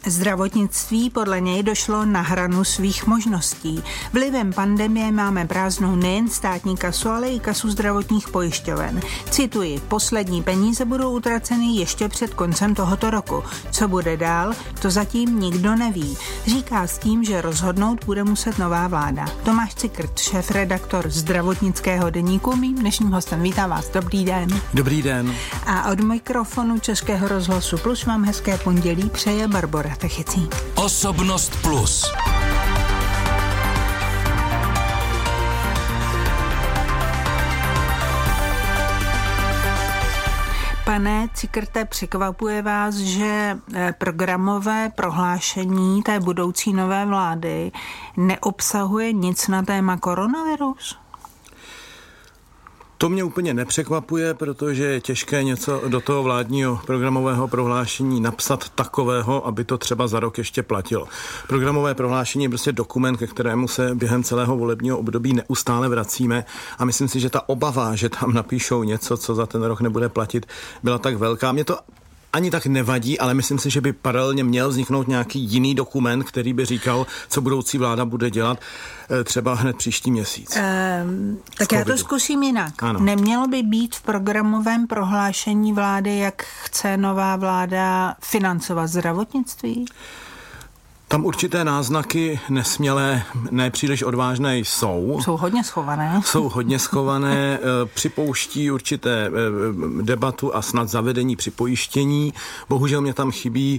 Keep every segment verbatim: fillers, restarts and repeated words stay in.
Zdravotnictví podle něj došlo na hranu svých možností. Vlivem pandemie máme prázdnou nejen státní kasu, ale i kasu zdravotních pojišťoven. Cituji, poslední peníze budou utraceny ještě před koncem tohoto roku. Co bude dál, to zatím nikdo neví. Říká s tím, že rozhodnout bude muset nová vláda. Tomáš Cikrt, šéfredaktor zdravotnického deníku, mým dnešním hostem. Vítám vás, dobrý den. Dobrý den. A od mikrofonu Českého rozhlasu Plus vám hezké pondělí přeje Barbora Techicík. Osobnost Plus. Pane Cikrte, překvapuje vás, že programové prohlášení té budoucí nové vlády neobsahuje nic na téma koronavirus? To mě úplně nepřekvapuje, protože je těžké něco do toho vládního programového prohlášení napsat takového, aby to třeba za rok ještě platilo. Programové prohlášení je prostě dokument, ke kterému se během celého volebního období neustále vracíme a myslím si, že ta obava, že tam napíšou něco, co za ten rok nebude platit, byla tak velká. Mě to ani tak nevadí, ale myslím si, že by paralelně měl vzniknout nějaký jiný dokument, který by říkal, co budoucí vláda bude dělat třeba hned příští měsíc. Ehm, tak já to zkusím jinak. Ano. Nemělo by být v programovém prohlášení vlády, jak chce nová vláda financovat zdravotnictví? Tam určité náznaky nesmělé, nepříliš odvážné jsou. Jsou hodně schované. Jsou hodně schované, připouští určité debatu a snad zavedení připojištění. Bohužel mě tam chybí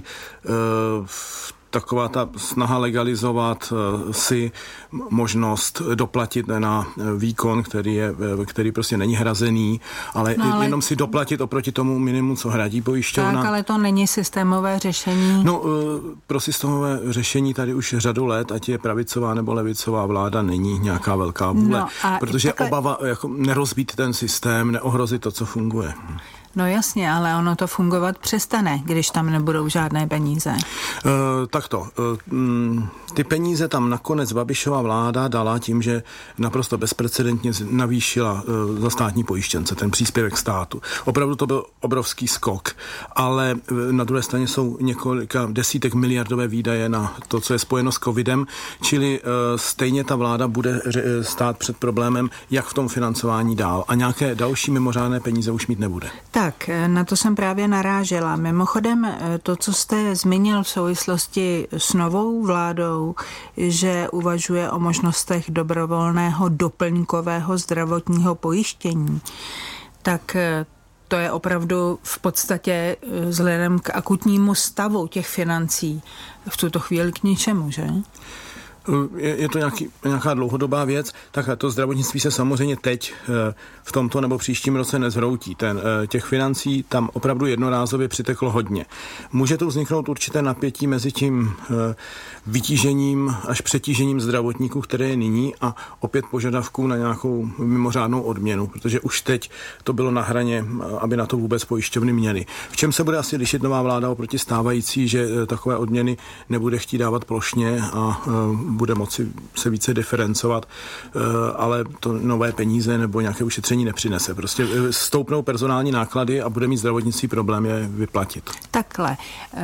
taková ta snaha legalizovat si možnost doplatit na výkon, který, je, který prostě není hrazený, ale, no ale jenom si doplatit oproti tomu minimu, co hradí pojišťovna. Tak, ale to není systémové řešení. No, pro systémové řešení tady už řadu let, ať je pravicová nebo levicová vláda, není nějaká velká vůle, no protože takhle obava jako nerozbít ten systém, neohrozit to, co funguje. No jasně, ale ono to fungovat přestane, když tam nebudou žádné peníze. Uh, takto. Uh, ty peníze tam nakonec Babišova vláda dala tím, že naprosto bezprecedentně navýšila uh, za státní pojištěnce ten příspěvek státu. Opravdu to byl obrovský skok, ale uh, na druhé straně jsou několika desítek miliardové výdaje na to, co je spojeno s covidem, čili uh, stejně ta vláda bude ře- stát před problémem, jak v tom financování dál a nějaké další mimořádné peníze už mít nebude. Tak, na to jsem právě narážela. Mimochodem, to, co jste zmínil v souvislosti s novou vládou, že uvažuje o možnostech dobrovolného doplňkového zdravotního pojištění, tak to je opravdu v podstatě vzhledem k akutnímu stavu těch financí v tuto chvíli k ničemu, že? Je, je to nějaký, nějaká dlouhodobá věc, tak to zdravotnictví se samozřejmě teď v tomto nebo příštím roce nezhroutí. Ten, těch financí tam opravdu jednorázově přiteklo hodně. Může to vzniknout určité napětí mezi tím vytížením až přetížením zdravotníků, které je nyní, a opět požadavků na nějakou mimořádnou odměnu, protože už teď to bylo na hraně, aby na to vůbec pojišťovny měly. V čem se bude asi lišit nová vláda oproti stávající, že takové odměny nebude chtít dávat plošně a bude moci se více diferencovat, ale to nové peníze nebo nějaké ušetření nepřinese. Prostě stoupnou personální náklady a bude mít zdravotnictví problém je vyplatit. Takhle.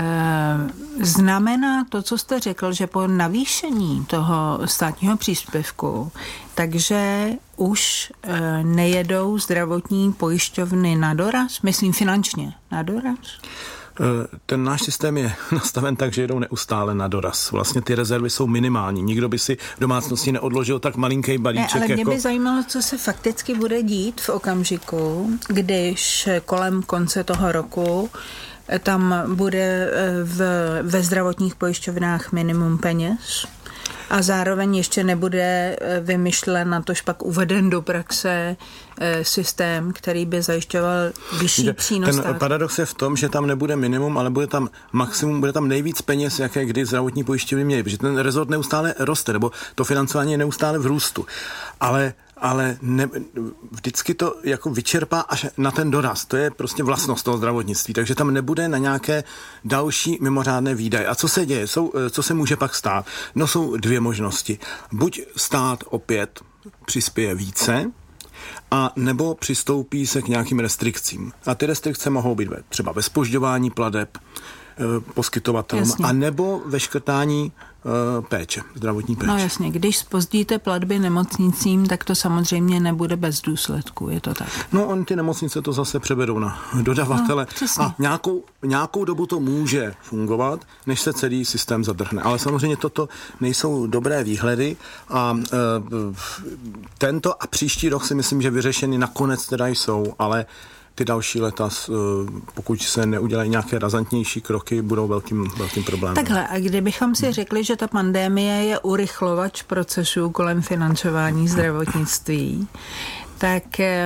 Znamená to, co jste řekl, že po navýšení toho státního příspěvku, takže už nejedou zdravotní pojišťovny na doraz? Myslím finančně na doraz? Ten náš systém je nastaven tak, že jedou neustále na doraz. Vlastně ty rezervy jsou minimální. Nikdo by si v domácnosti neodložil tak malinký balíček. Ne, ale mě jako... by zajímalo, co se fakticky bude dít v okamžiku, když kolem konce toho roku tam bude v, ve zdravotních pojišťovnách minimum peněz a zároveň ještě nebude vymyšlen, na tož pak uveden do praxe systém, který by zajišťoval vyšší přínos. Ten paradox je v tom, že tam nebude minimum, ale bude tam maximum, bude tam nejvíc peněz, jaké kdy zdravotní pojišťovny měly, protože ten rezort neustále roste, nebo to financování je neustále v růstu. Ale ale ne, vždycky to jako vyčerpá až na ten doraz. To je prostě vlastnost toho zdravotnictví, takže tam nebude na nějaké další mimořádné výdaje. A co se děje? Jsou, co se může pak stát? No jsou dvě možnosti. Buď stát opět přispěje více, a nebo přistoupí se k nějakým restrikcím. A ty restrikce mohou být třeba ve zpožďování plateb, poskytovatelům, a nebo ve škrtání péče, zdravotní péče. No jasně, když zpozdíte platby nemocnicím, tak to samozřejmě nebude bez důsledku, je to tak? No, oni ty nemocnice to zase převedou na dodavatele no, a nějakou, nějakou dobu to může fungovat, než se celý systém zadrhne. Ale samozřejmě toto nejsou dobré výhledy a e, tento a příští rok si myslím, že vyřešeny nakonec teda jsou, ale ty další leta, pokud se neudělají nějaké razantnější kroky, budou velkým, velkým problémem. Takhle, a kdybychom si řekli, že ta pandemie je urychlovač procesů kolem financování zdravotnictví, tak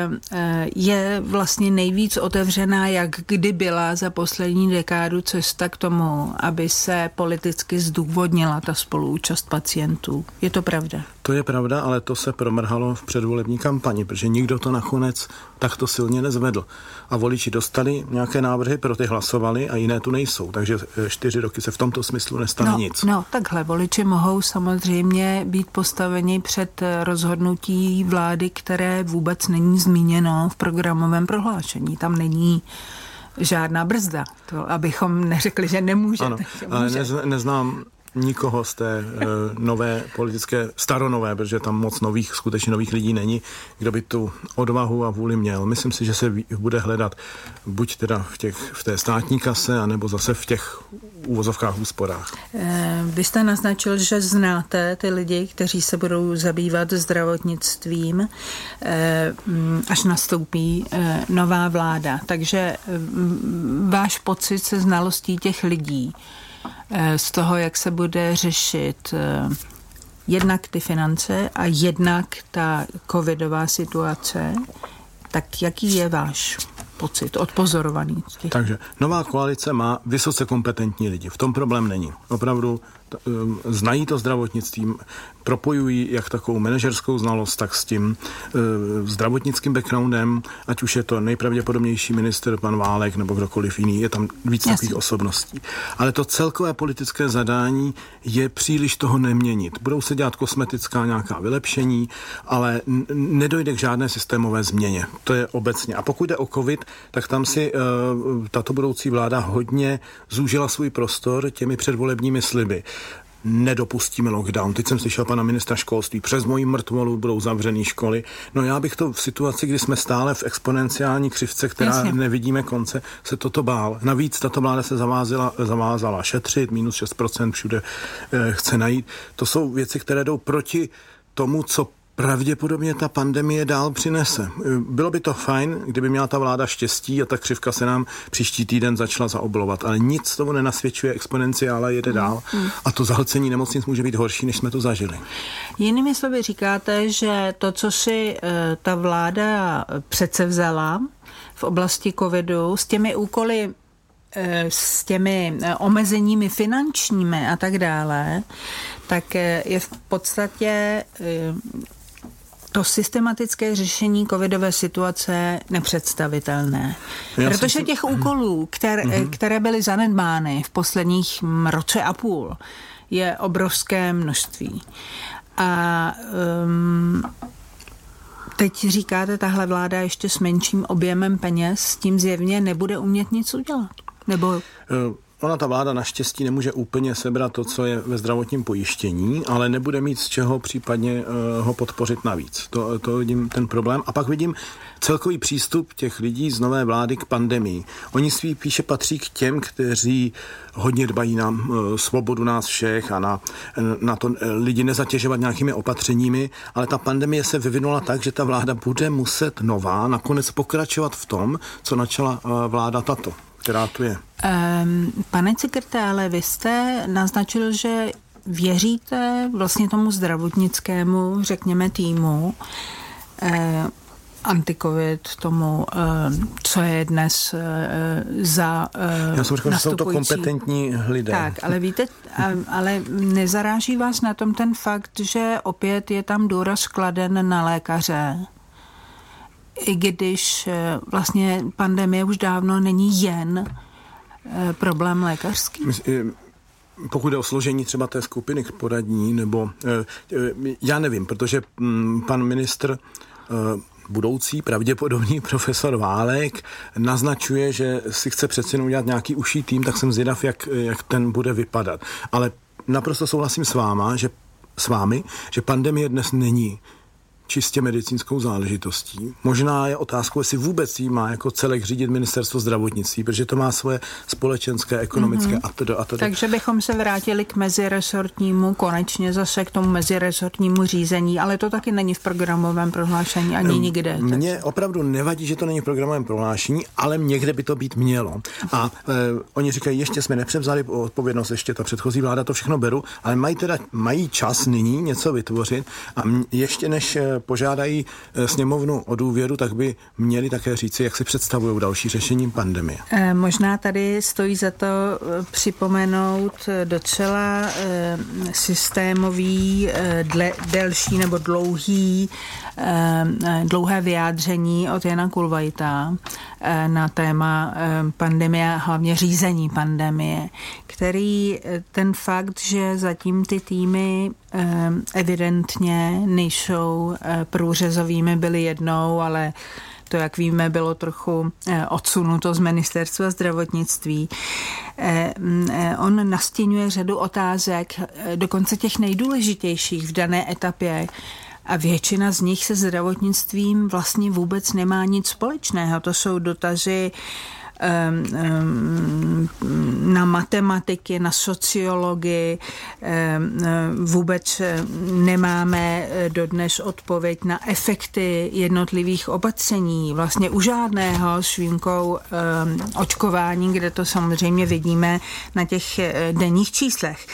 je vlastně nejvíc otevřená, jak kdy byla za poslední dekádu cesta k tomu, aby se politicky zdůvodnila ta spoluúčast pacientů. Je to pravda? To je pravda, ale to se promrhalo v předvolební kampani, protože nikdo to nakonec takto silně nezvedl. A voliči dostali nějaké návrhy, pro ty hlasovali a jiné tu nejsou. Takže čtyři roky se v tomto smyslu nestane no, nic. No, takhle. Voliči mohou samozřejmě být postaveni před rozhodnutí vlády, které vůbec není zmíněno v programovém prohlášení. Tam není žádná brzda. To, abychom neřekli, že nemůže. Ano, ale nez, neznám nikoho z té uh, nové politické, staronové, protože tam moc nových, skutečně nových lidí není, kdo by tu odvahu a vůli měl. Myslím si, že se bude hledat buď teda v, těch, v té státní kase, anebo zase v těch úvozovkách úsporách. E, vy jste naznačil, že znáte ty lidi, kteří se budou zabývat zdravotnictvím, e, až nastoupí e, nová vláda. Takže e, váš pocit se znalostí těch lidí z toho, jak se bude řešit jednak ty finance a jednak ta covidová situace, tak jaký je váš pocit odpozorovaný? Takže nová koalice má vysoce kompetentní lidi. V tom problém není. Opravdu t- znají to zdravotnictví, propojují jak takovou manažerskou znalost, tak s tím e, zdravotnickým backgroundem, ať už je to nejpravděpodobnější ministr pan Válek nebo kdokoliv jiný, je tam víc takových osobností. Ale to celkové politické zadání je příliš toho neměnit. Budou se dělat kosmetická nějaká vylepšení, ale n- nedojde k žádné systémové změně. To je obecně. A pokud jde o covid, tak tam si e, tato budoucí vláda hodně zúžila svůj prostor těmi předvolebními sliby. Nedopustíme lockdown. Teď jsem slyšel pana ministra školství, přes moji mrtvolu budou zavřený školy. No já bych to v situaci, kdy jsme stále v exponenciální křivce, která Jasně. nevidíme konce, se toto bál. Navíc tato vláda se zavázala, zavázala šetřit, minus šest procent všude eh, chce najít. To jsou věci, které jdou proti tomu, co pravděpodobně ta pandemie dál přinese. Bylo by to fajn, kdyby měla ta vláda štěstí a ta křivka se nám příští týden začala zaoblovat, ale nic tomu nenasvědčuje, exponenciála jede dál a to zahlcení nemocnic může být horší, než jsme to zažili. Jinými slovy říkáte, že to, co si e, ta vláda předsevzala v oblasti covidu s těmi úkoly, e, s těmi omezeními finančními a tak dále, tak je v podstatě e, to systematické řešení covidové situace nepředstavitelné. Já Protože těch si... úkolů, které, mm-hmm. které byly zanedbány v posledních roce a půl, je obrovské množství. A um, teď říkáte, tahle vláda ještě s menším objemem peněz s tím zjevně nebude umět nic udělat. Nebo... Uh. Ona, ta vláda naštěstí nemůže úplně sebrat to, co je ve zdravotním pojištění, ale nebude mít z čeho případně uh, ho podpořit navíc. To, to vidím ten problém. A pak vidím celkový přístup těch lidí z nové vlády k pandemii. Oni svý píše patří k těm, kteří hodně dbají na uh, svobodu nás všech a na, na to uh, lidi nezatěžovat nějakými opatřeními, ale ta pandemie se vyvinula tak, že ta vláda bude muset nová nakonec pokračovat v tom, co načala uh, vláda tato, která tu je. Um, pane Cikerte, ale vy jste naznačil, že věříte vlastně tomu zdravotnickému, řekněme, týmu eh, anti-covid, tomu, eh, co je dnes eh, za eh, Já jsem řekl, že jsou to kompetentní lidé. Tak, ale víte, ale nezaráží vás na tom ten fakt, že opět je tam důraz kladen na lékaře, i když vlastně pandemie už dávno není jen problém lékařský? Pokud jde o složení třeba té skupiny poradní, nebo já nevím, protože pan ministr budoucí pravděpodobný profesor Válek naznačuje, že si chce přece udělat nějaký užší tým, tak jsem zvědav, jak, jak ten bude vypadat. Ale naprosto souhlasím s váma, že s vámi, že pandemie dnes není čistě medicínskou záležitostí. Možná je otázkou, jestli vůbec jí má jako celek řídit ministerstvo zdravotnictví, protože to má svoje společenské, ekonomické mm-hmm. a to a to. Takže bychom se vrátili k meziresortnímu, konečně zase k tomu meziresortnímu řízení, ale to taky není v programovém prohlášení ani nikde. Mně takže. opravdu nevadí, že to není v programovém prohlášení, ale někde by to být mělo. A e, oni říkají, ještě jsme nepřevzali odpovědnost, ještě ta předchozí vláda, to všechno beru, ale mají teda mají čas nyní něco vytvořit a ještě než požádají sněmovnu o důvěru, tak by měli také říci, jak si představují další řešení pandemie. E, možná tady stojí za to připomenout docela e, systémový, e, dle, delší nebo dlouhý, e, dlouhé vyjádření od Jana Kulvajta e, na téma e, pandemie, hlavně řízení pandemie, který ten fakt, že zatím ty týmy e, evidentně nejsou průřezovými, byly jednou, ale to, jak víme, bylo trochu odsunuto z ministerstva zdravotnictví. On nastěňuje řadu otázek, dokonce těch nejdůležitějších v dané etapě, a většina z nich se zdravotnictvím vlastně vůbec nemá nic společného. To jsou dotazy na matematiky, na sociologii. Vůbec nemáme dodnes odpověď na efekty jednotlivých opatření. Vlastně u žádného s výjimkou očkování, kde to samozřejmě vidíme na těch denních číslech.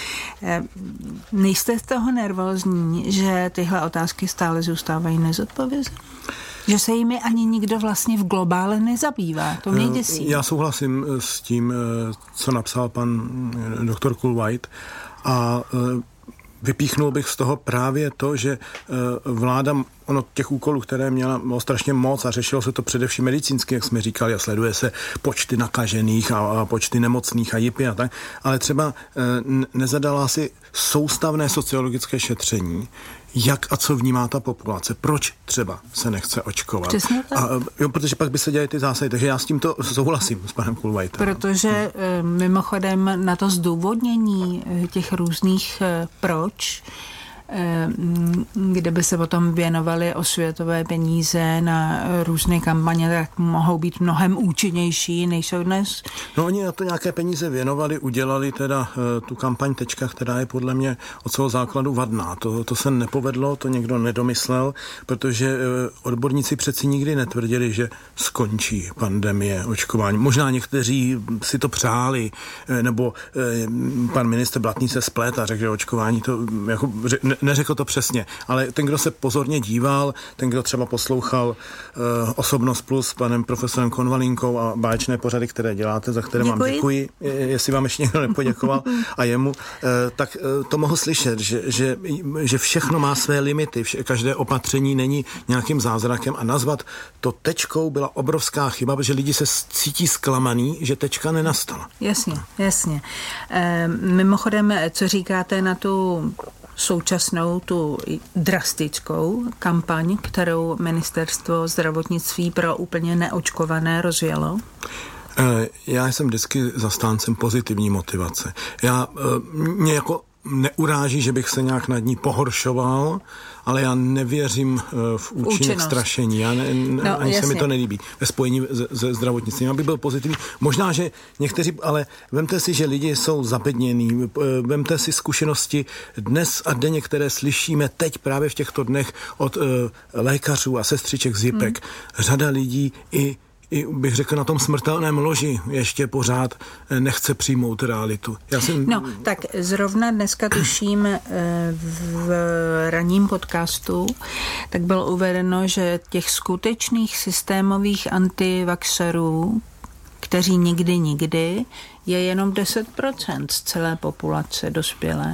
Nejste z toho nervózní, že tyhle otázky stále zůstávají nezodpovězené? Že se jimi ani nikdo vlastně v globále nezabývá. To mě děsí. Já souhlasím s tím, co napsal pan doktor Kulvajt a vypíchnul bych z toho právě to, že vláda, ono těch úkolů, které měla, bylo strašně moc a řešilo se to především medicínsky, jak jsme říkali, a sleduje se počty nakažených a, a počty nemocných a jipy a tak, ale třeba nezadala si soustavné sociologické šetření, jak a co vnímá ta populace, proč třeba se nechce očkovat. Přesně tak. A, jo, protože pak by se dělaly ty zásady, takže já s tímto souhlasím s panem Kulvajtem. Protože mimochodem na to zdůvodnění těch různých proč, kde by se potom věnovaly osvětové peníze na různé kampaně, tak mohou být mnohem účinnější, než jsou dnes. No oni na to nějaké peníze věnovali, udělali teda tu kampaň Tečka, která je podle mě od svého základu vadná. To, to se nepovedlo, to někdo nedomyslel, protože odborníci přeci nikdy netvrdili, že skončí pandemie očkování. Možná někteří si to přáli, nebo pan ministr Blatný se splet a řekl, že očkování to jako ne, neřekl to přesně, ale ten, kdo se pozorně díval, ten, kdo třeba poslouchal uh, Osobnost plus s panem profesorem Konvalínkou a báječné pořady, které děláte, za které děkuji. vám děkuji, jestli vám ještě někdo nepoděkoval a jemu, uh, tak uh, to mohl slyšet, že, že, že všechno má své limity, vše, každé opatření není nějakým zázrakem a nazvat to tečkou byla obrovská chyba, protože lidi se cítí zklamaný, že tečka nenastala. Jasně, jasně. E, mimochodem, co říkáte na tu současnou, tu drastickou kampaň, kterou ministerstvo zdravotnictví pro úplně neočkované rozjelo? Já jsem vždycky zastáncem pozitivní motivace. Já mě jako neuráží, že bych se nějak nad ní pohoršoval, ale já nevěřím v účinek strašení. Já ne, no, ani jasně. se mi to nelíbí ve spojení se zdravotnictvím. Aby byl pozitivní. Možná, že někteří, ale vemte si, že lidi jsou zabednění. Vemte si zkušenosti dnes a denně, které slyšíme teď právě v těchto dnech od uh, lékařů a sestřiček z jipek. Hmm. Řada lidí i I bych řekl, na tom smrtelném loži ještě pořád nechce přijmout realitu. Já jsem... No, tak zrovna dneska tuším v ranním podcastu, tak bylo uvedeno, že těch skutečných systémových antivaxerů, kteří nikdy, nikdy, je jenom deset procent z celé populace dospělé.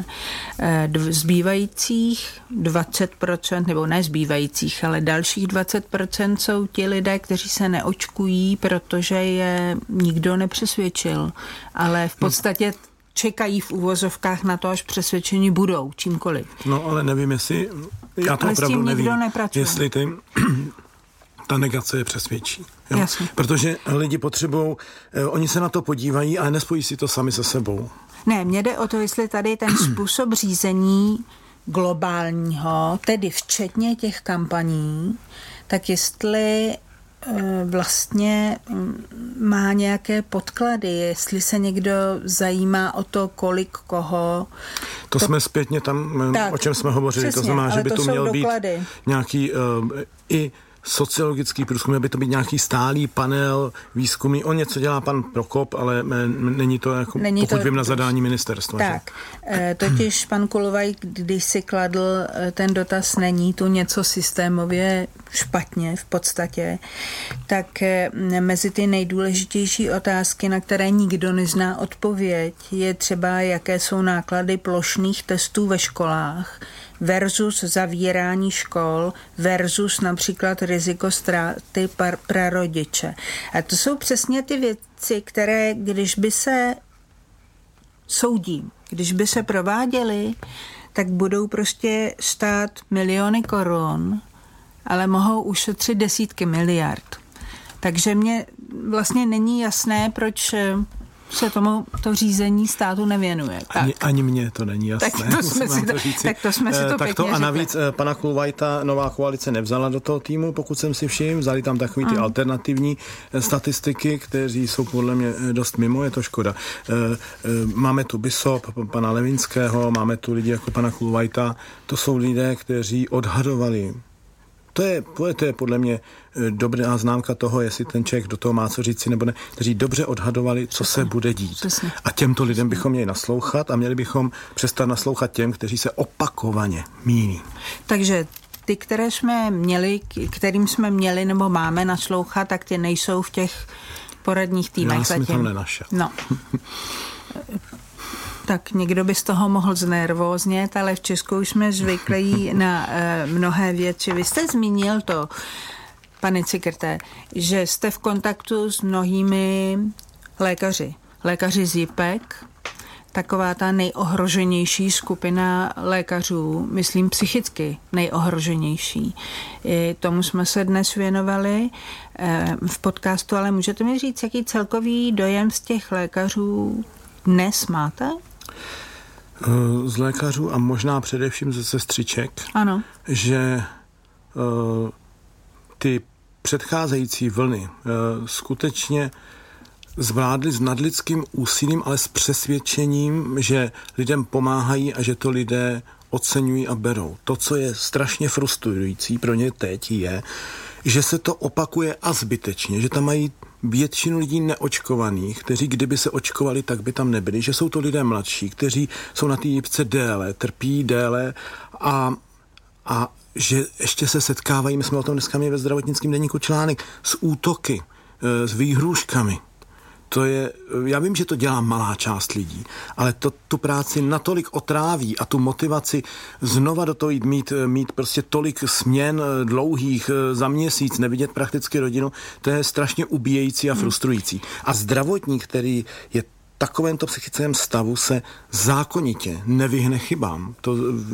Zbývajících dvacet procent, nebo ne zbývajících, ale dalších dvacet procent jsou ti lidé, kteří se neočkují, protože je nikdo nepřesvědčil. Ale v podstatě čekají v úvozovkách na to, až přesvědčení budou, čímkoliv. No, ale nevím, jestli... Já to ale opravdu s tím nevím. Nikdo nepracuje. Jestli ty... ta negace je přesvědčí. Jo? Protože lidi potřebují, oni se na to podívají, ale nespojí si to sami se sebou. Ne, mně jde o to, jestli tady ten způsob řízení globálního, tedy včetně těch kampaní, tak jestli vlastně má nějaké podklady, jestli se někdo zajímá o to, kolik koho. To, to jsme zpětně tam, tak, o čem jsme hovořili, přesně, to znamená, že by to, to měl doklady. Být nějaký uh, i sociologický průzkum, aby to být nějaký stálý panel výzkumný. On něco dělá pan Prokop, ale není to, jako, není pokud to, vím, na zadání ministerstva. Tak, že? Totiž pan Kulvaj, když si kladl ten dotaz, není tu něco systémově špatně v podstatě, tak mezi ty nejdůležitější otázky, na které nikdo nezná odpověď, je třeba, jaké jsou náklady plošných testů ve školách versus zavírání škol versus například riziko ztráty prarodiče. A to jsou přesně ty věci, které, když by se soudím, když by se prováděly, tak budou prostě stát miliony korun, ale mohou ušetřit desítky miliard. Takže mně vlastně není jasné, proč se tomu to řízení státu nevěnuje. Tak. Ani, ani mně to není jasné. Tak to jsme si to, tak to, jsme si to tak pěkně to, a navíc řekli. Pana Kulvajta nová koalice nevzala do toho týmu, pokud jsem si všiml. Vzali tam takový ty mm. alternativní statistiky, kteří jsou podle mě dost mimo, je to škoda. Máme tu Bisop, pana Levinského, máme tu lidi jako pana Kulvajta. To jsou lidé, kteří odhadovali. To je, to je podle mě dobrá známka toho, jestli ten člověk do toho má co říci nebo ne, kteří dobře odhadovali, co se bude dít. Přesně. A těmto lidem bychom měli naslouchat a měli bychom přestat naslouchat těm, kteří se opakovaně mýlí. Takže ty, které jsme měli, kterým jsme měli nebo máme naslouchat, tak ty nejsou v těch poradních týmech. Já jsem tam nenašel. No. Tak někdo by z toho mohl znervóznět, ale v Česku už jsme zvyklí na e, mnohé věci. Vy jste zmínil to, pane Cikrte, že jste v kontaktu s mnohými lékaři. Lékaři z JIPek, taková ta nejohroženější skupina lékařů, myslím psychicky nejohroženější. I tomu jsme se dnes věnovali e, v podcastu, ale můžete mi říct, jaký celkový dojem z těch lékařů dnes máte? Z lékařů a možná především ze sestřiček, ano. že uh, ty předcházející vlny uh, skutečně zvládli s nadlidským úsilím, ale s přesvědčením, že lidem pomáhají a že to lidé oceňují a berou. To, co je strašně frustrující pro ně teď, je, že se to opakuje a zbytečně, že tam mají většinu lidí neočkovaných, kteří kdyby se očkovali, tak by tam nebyli, že jsou to lidé mladší, kteří jsou na té jipce déle, trpí déle a, a že ještě se setkávají, my jsme o tom dneska měli ve zdravotnickém deníku článek, s útoky, s výhrůžkami. To je, já vím, že to dělá malá část lidí, ale to tu práci natolik otráví a tu motivaci znova do toho jít mít, mít prostě tolik směn dlouhých za měsíc, nevidět prakticky rodinu, to je strašně ubíjející a frustrující. A zdravotník, který je takovémto psychickém stavu, se zákonitě nevyhne chybám. To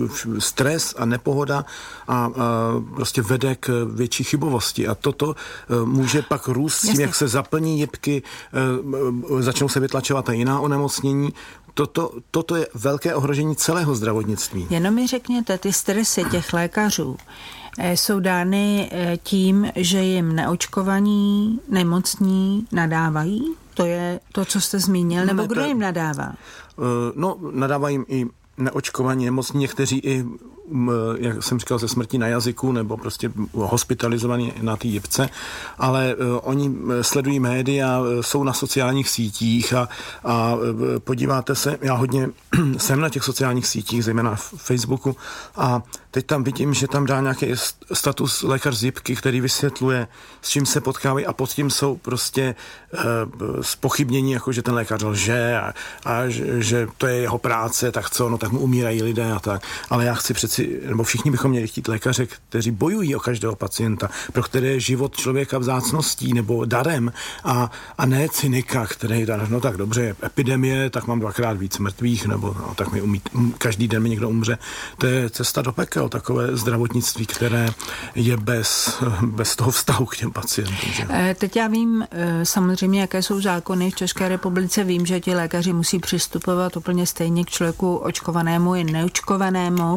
stres a nepohoda a, a prostě vede k větší chybovosti. A toto může pak růst s tím, jak se zaplní jipky, začnou se vytlačovat a jiná onemocnění. Toto, toto je velké ohrožení celého zdravotnictví. Jenom mi řekněte, ty stresy těch lékařů jsou dány tím, že jim neočkovaní, nemocní nadávají? To je to, co jste zmínil, nebo ne, kdo to, jim nadává? No, nadávají jim i neočkovaní nemocní, někteří i, jak jsem říkal, ze smrtí na jazyku, nebo prostě hospitalizovaní na té jipce, ale oni sledují média, jsou na sociálních sítích a, a podíváte se, já hodně jsem na těch sociálních sítích, zejména na Facebooku, a teď tam vidím, že tam dá nějaký status lékař z jipky, který vysvětluje, s čím se potkávají, a pod tím jsou prostě e, zpochybnění, jako že ten lékař lže a, a že, že to je jeho práce, tak co, no tak mu umírají lidé a tak. Ale já chci přeci si, nebo všichni bychom měli chtít lékaře, kteří bojují o každého pacienta, pro které je život člověka vzácností nebo darem a, a ne cynika, který, no tak dobře, epidemie, tak mám dvakrát víc mrtvých, nebo no, tak mi umí, každý den mi někdo umře. To je cesta do pekel, takové zdravotnictví, které je bez, bez toho vztahu k těm pacientům. Že? Teď já vím samozřejmě, jaké jsou zákony v České republice, vím, že ti lékaři musí přistupovat úplně stejně k člověku očkovanému i neočkovanému.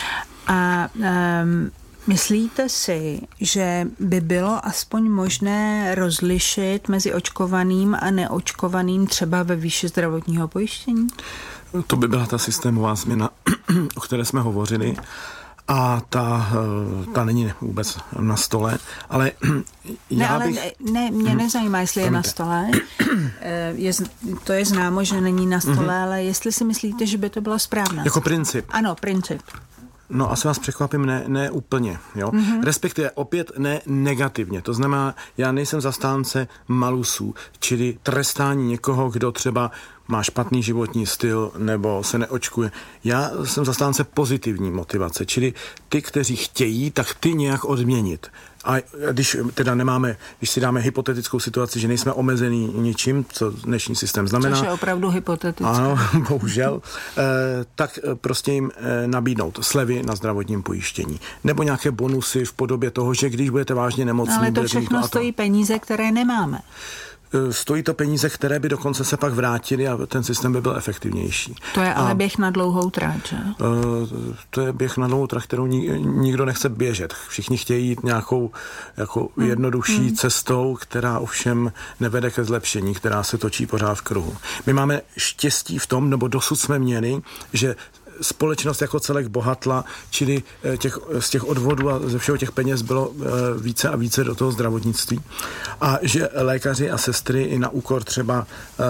A um, myslíte si, že by bylo aspoň možné rozlišit mezi očkovaným a neočkovaným třeba ve výši zdravotního pojištění? To by byla ta systémová změna, o které jsme hovořili. A ta, ta není vůbec na stole, ale já ne, ale bych... Ne, mě nezajímá, jestli je na stole. Je, to je známo, že není na stole, mm-hmm. ale jestli si myslíte, že by to bylo správné. Jako princip. Ano, princip. No asi vás překvapím, ne, ne úplně, jo. Mm-hmm. Respektive opět ne negativně. To znamená, já nejsem zastánce malusů, čili trestání někoho, kdo třeba má špatný životní styl nebo se neočkuje. Já jsem zastánce pozitivní motivace, čili ty, kteří chtějí, tak ty nějak odměnit. A když teda nemáme, když si dáme hypotetickou situaci, že nejsme omezený ničím, co dnešní systém znamená. Což je opravdu hypotetické. Ano, bohužel. eh, tak prostě jim eh, nabídnout slevy na zdravotním pojištění. Nebo nějaké bonusy v podobě toho, že když budete vážně nemocní... Ale to všechno to stojí peníze, které nemáme. Stojí to peníze, které by dokonce se pak vrátily a ten systém by byl efektivnější. To je ale a, běh na dlouhou tráť, že? To je běh na dlouhou tráť, kterou nikdo nechce běžet. Všichni chtějí jít nějakou jako hmm. jednodušší hmm. cestou, která ovšem nevede ke zlepšení, která se točí pořád v kruhu. My máme štěstí v tom, nebo dosud jsme měli, že společnost jako celek bohatla, čili těch, z těch odvodů a ze všeho těch peněz bylo více a více do toho zdravotnictví. A že lékaři a sestry i na úkor třeba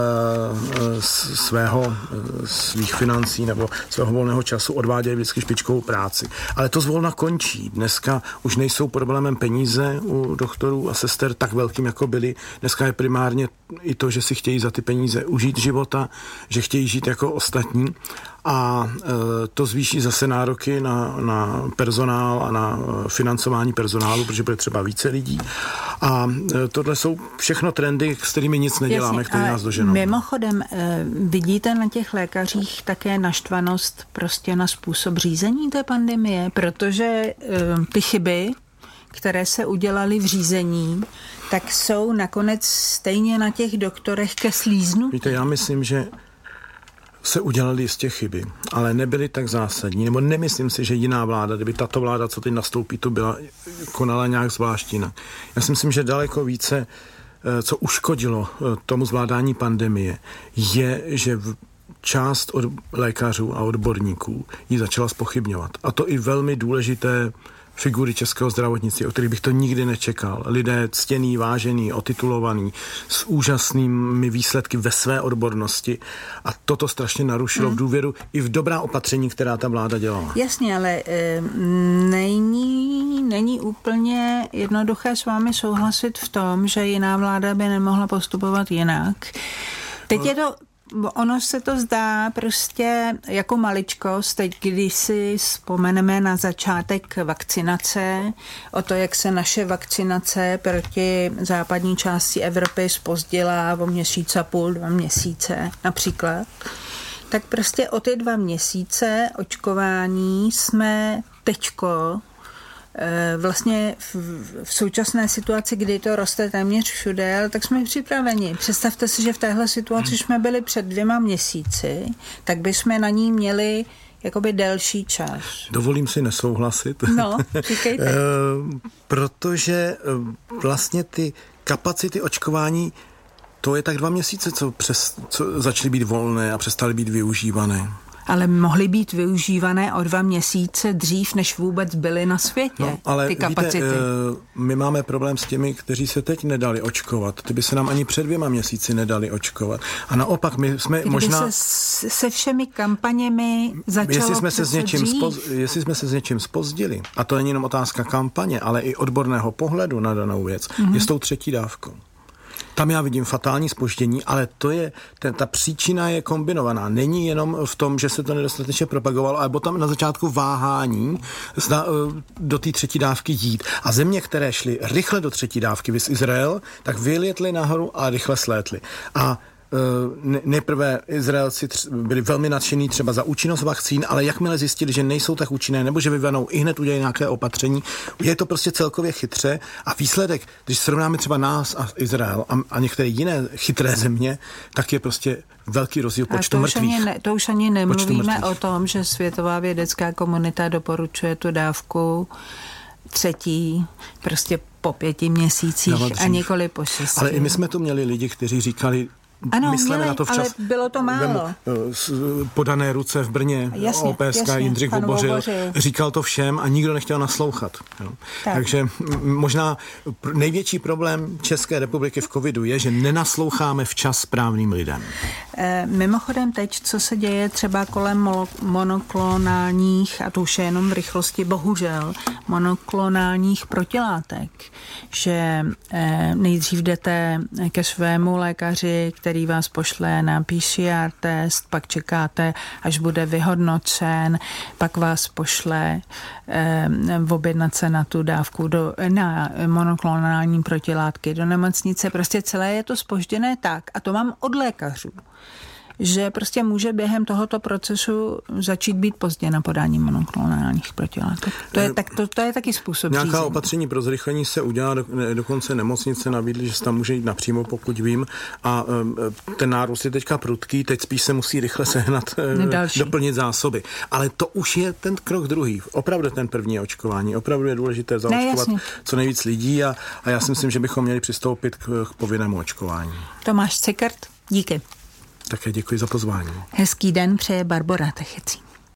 svého, svých financí nebo svého volného času odvádějí vždycky špičkovou práci. Ale to zvolna končí. Dneska už nejsou problémem peníze u doktorů a sester tak velkým, jako byly. Dneska je primárně i to, že si chtějí za ty peníze užít života, že chtějí žít jako ostatní. A e, to zvýší zase nároky na, na personál a na financování personálu, protože bude třeba více lidí. A e, tohle jsou všechno trendy, s kterými nic neděláme, Jasně, které nás doženou. Mimochodem, e, vidíte na těch lékařích také naštvanost prostě na způsob řízení té pandemie, protože e, ty chyby, které se udělaly v řízení, tak jsou nakonec stejně na těch doktorech ke slíznu. Víte, já myslím, že se udělali z těch chyby, ale nebyly tak zásadní, nebo nemyslím si, že jiná vláda, kdyby tato vláda, co teď nastoupí, to byla, konala nějak zvlášť jinak. Já si myslím, že daleko více, co uškodilo tomu zvládání pandemie, je, že část od lékařů a odborníků ji začala zpochybňovat. A to i velmi důležité figury českého zdravotnictví, o kterých bych to nikdy nečekal. Lidé ctěný, vážený, otitulovaný, s úžasnými výsledky ve své odbornosti a toto strašně narušilo hmm. v důvěru i v dobrá opatření, která ta vláda dělala. Jasně, ale e, není, není úplně jednoduché s vámi souhlasit v tom, že jiná vláda by nemohla postupovat jinak. Teď je to Ono se to zdá prostě jako maličkost, teď když si vzpomeneme na začátek vakcinace, o to, jak se naše vakcinace proti západní části Evropy zpozdila o měsíc a půl, dva měsíce například, tak prostě o ty dva měsíce očkování jsme teďko vlastně v, v současné situaci, kdy to roste téměř všude, ale tak jsme připraveni. Představte si, že v téhle situaci jsme byli před dvěma měsíci, tak bychom na ní měli jakoby delší čas. Dovolím si nesouhlasit. No, říkejte. e, protože vlastně ty kapacity očkování, to je tak dva měsíce, co, přes, co začaly být volné a přestaly být využívané. Ale mohly být využívané o dva měsíce dřív, než vůbec byly na světě, no, ale ty kapacity. Víte, my máme problém s těmi, kteří se teď nedali očkovat. Ty by se nám ani před dvěma měsíci nedali očkovat. A naopak, my jsme Kdyby možná... se se všemi kampaněmi začalo jestli jsme, se s něčím spoz, dřív. jestli jsme se s něčím spozdili, a to není jenom otázka kampaně, ale i odborného pohledu na danou věc, mm-hmm. je s tou třetí dávkou. Tam já vidím fatální zpoždění, ale to je, ten, ta příčina je kombinovaná. Není jenom v tom, že se to nedostatečně propagovalo, ale tam na začátku váhání zda, do té třetí dávky jít. A země, které šly rychle do třetí dávky, viz Izrael, tak vylétly nahoru a rychle slétly. A nejprve Izraelci byli velmi nadšení třeba za účinnost vakcín, ale jakmile zjistili, že nejsou tak účinné, nebo že vyvanou, i hned udělají nějaké opatření, je to prostě celkově chytře a výsledek, když srovnáme třeba nás a Izrael a, a některé jiné chytré země, tak je prostě velký rozdíl počtu mrtvých. Ne, to už ani nemluvíme o tom, že světová vědecká komunita doporučuje tu dávku třetí, prostě po pěti měsících a nikoli po šesti. Ale i my jsme tu měli lidi, kteří říkali, ano, myslíme měli, na to včas. Ale bylo to málo. Podané ruce v Brně, jasně, O P S K, Jindřich Vobořil, říkal to všem a nikdo nechtěl naslouchat. Tak. Takže možná největší problém České republiky v covidu je, že nenasloucháme včas správným lidem. E, mimochodem teď, co se děje třeba kolem monoklonálních, a to už je jenom v rychlosti, bohužel, monoklonálních protilátek, že e, nejdřív jdete ke svému lékaři, který vás pošle na P C R test, pak čekáte, až bude vyhodnocen, pak vás pošle eh, objednat se na tu dávku do, na monoklonální protilátky do nemocnice. Prostě celé je to zpožděné tak, a to mám od lékařů, že prostě může během tohoto procesu začít být pozdě na podání monoklonálních protilátek. To je, tak, to, to je taky způsob Nějaká řízení. opatření pro zrychlení se udělá, do, dokonce nemocnice nabídly, že se tam může jít napřímo, pokud vím, a um, ten nárůst je teďka prudký, teď spíš se musí rychle sehnat, Další. doplnit zásoby. Ale to už je ten krok druhý. Opravdu ten první očkování. Opravdu je důležité zaočkovat ne, co nejvíc lidí a, a já si myslím, že bychom měli přistoupit k, k povinnému očkování. Tomáš Cikrt, díky. Také děkuji za pozvání. Hezký den přeje Barbora Techecí.